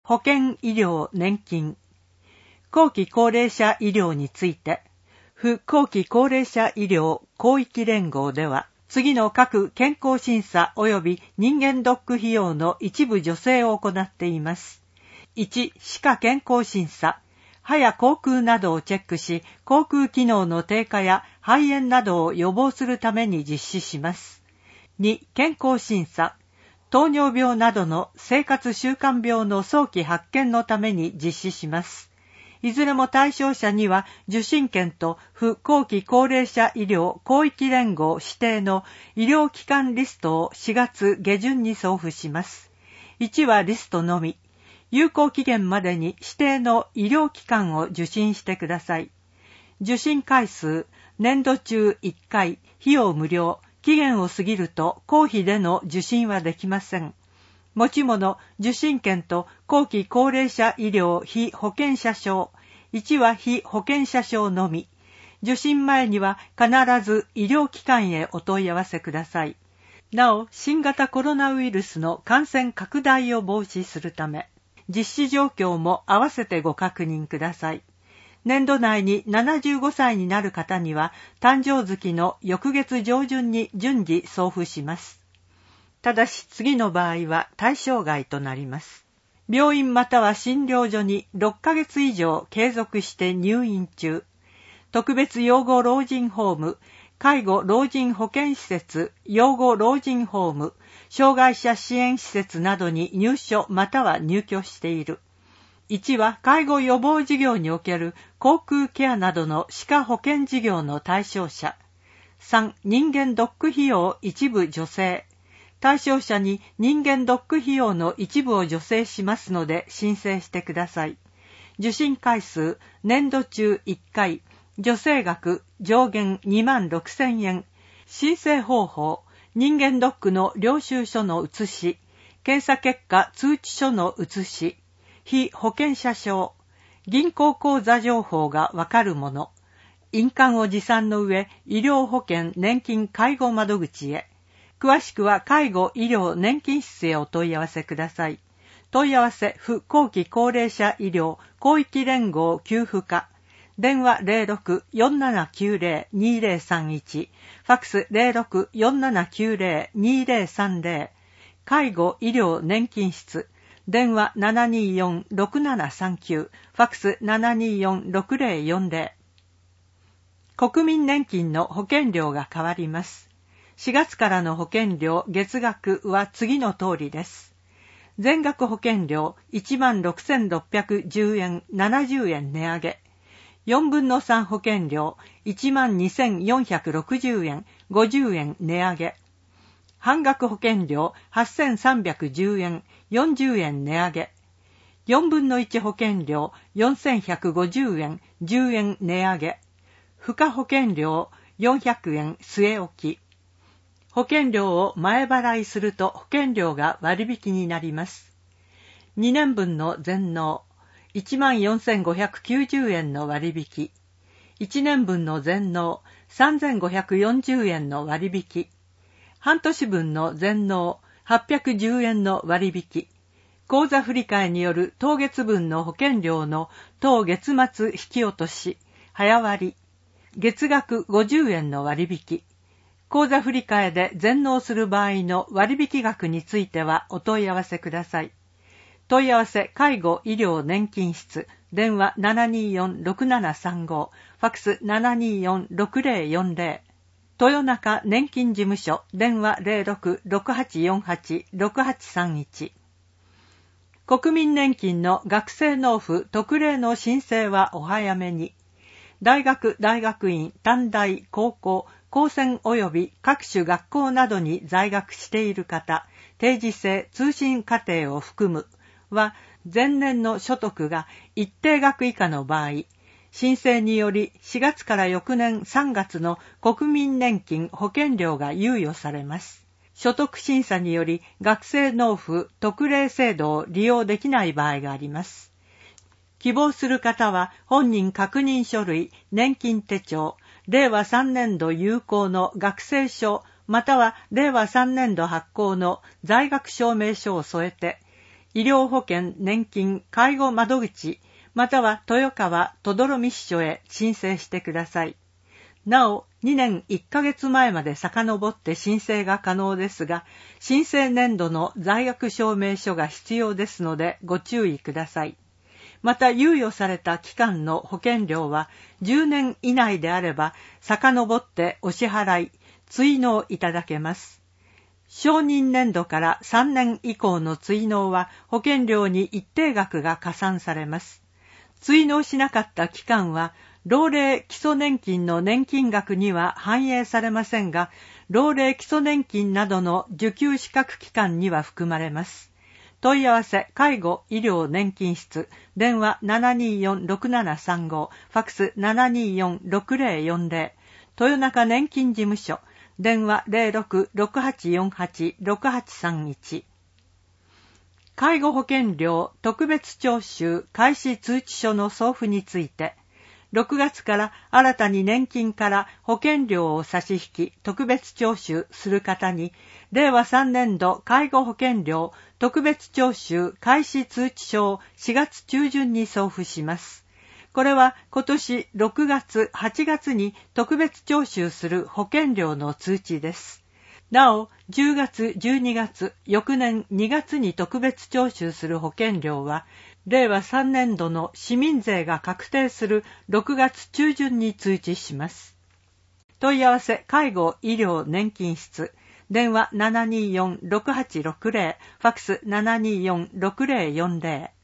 保険医療年金。後期高齢者医療について、府後期高齢者医療広域連合では、次の各健康審査及び人間ドック費用の一部助成を行っています。1、歯科健康審査。歯や口腔などをチェックし、口腔機能の低下や肺炎などを予防するために実施します。2、健康審査。糖尿病などの生活習慣病の早期発見のために実施します。いずれも対象者には受診券と府後期高齢者医療広域連合指定の医療機関リストを4月下旬に送付します。1はリストのみ。有効期限までに指定の医療機関を受診してください。受診回数、年度中1回、費用無料、期限を過ぎると公費での受診はできません。持ち物、受診券と後期高齢者医療被保険者証、1は被保険者証のみ。受診前には必ず医療機関へお問い合わせください。なお、新型コロナウイルスの感染拡大を防止するため、実施状況も合わせてご確認ください。年度内に75歳になる方には、誕生月の翌月上旬に順次送付します。ただし次の場合は対象外となります。病院または診療所に6ヶ月以上継続して入院中、特別養護老人ホーム、介護老人保健施設、養護老人ホーム、障害者支援施設などに入所または入居している。1は介護予防事業における口腔ケアなどの歯科保険事業の対象者。3、人間ドック費用一部助成。対象者に人間ドック費用の一部を助成しますので申請してください。受診回数、年度中1回。助成額上限26,000円。申請方法、人間ドックの領収書の写し、検査結果通知書の写し、被保険者証、銀行口座情報がわかるもの、印鑑を持参の上、医療保険年金介護窓口へ。詳しくは介護医療年金室へお問い合わせください。問い合わせ、府後期高齢者医療広域連合給付課。電話 06-4790-2031、ファックス 06-4790-2030、介護医療年金室、電話 724-6739、ファックス 724-6040。国民年金の保険料が変わります。4月からの保険料月額は次の通りです。全額保険料 16,610 円70円値上げ。4分の3保険料 12,460 円50円値上げ。半額保険料 8,310 円40円値上げ。4分の1保険料 4,150 円10円値上げ。付加保険料400円据え置き。保険料を前払いすると保険料が割引になります。2年分の全納。14,590 円の割引。1年分の全納 3,540 円の割引。半年分の全納810円の割引。口座振替による当月分の保険料の当月末引き落とし、早割。月額50円の割引。口座振替で全納する場合の割引額についてはお問い合わせください。問い合わせ介護医療年金室、電話 724-6735、ファックス 724-6040。豊中年金事務所、電話 06-6848-6831。国民年金の学生納付特例の申請はお早めに。大学、大学院、短大、高校、高専及び各種学校などに在学している方、定時制通信課程を含むは、前年の所得が一定額以下の場合、申請により4月から翌年3月の国民年金保険料が猶予されます。所得審査により学生納付特例制度を利用できない場合があります。希望する方は本人確認書類、年金手帳、令和3年度有効の学生証、または令和3年度発行の在学証明書を添えて、 医療保険、年金、介護窓口、または豊川とどろみ支所へ申請してください。なお、2年1ヶ月前まで遡って申請が可能ですが、申請年度の在学証明書が必要ですのでご注意ください。また、猶予された期間の保険料は10年以内であれば、遡ってお支払い、追納いただけます。承認年度から3年以降の追納は保険料に一定額が加算されます。追納しなかった期間は、老齢基礎年金の年金額には反映されませんが、老齢基礎年金などの受給資格期間には含まれます。問い合わせ、介護、医療、年金室、電話 724-6735、ファックス 724-6040、豊中年金事務所、電話 06-6848-6831。介護保険料特別徴収開始通知書の送付について、6月から新たに年金から保険料を差し引き特別徴収する方に、令和3年度介護保険料特別徴収開始通知書を4月中旬に送付します。これは今年6月、8月に特別徴収する保険料の通知です。なお、10月、12月、翌年2月に特別徴収する保険料は、令和3年度の市民税が確定する6月中旬に通知します。問い合わせ、介護、医療、年金室、電話 724-6860、ファックス 724-6040。